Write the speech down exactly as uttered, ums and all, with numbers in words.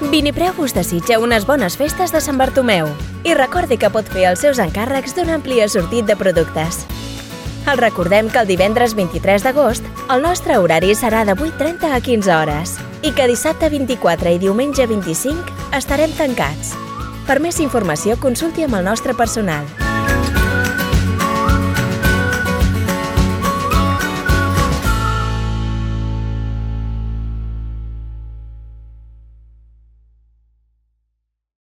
Vinipreu us desitja unes bones festes de Sant Bartomeu i recordi que pot fer els seus encàrrecs d'un ampli assortit de productes. El recordem que el divendres vint-i-tres d'agost el nostre horari serà de vuit trenta a quinze hores i que dissabte vint-i-quatre i diumenge vint-i-cinc estarem tancats. Per més informació consulti amb el nostre personal.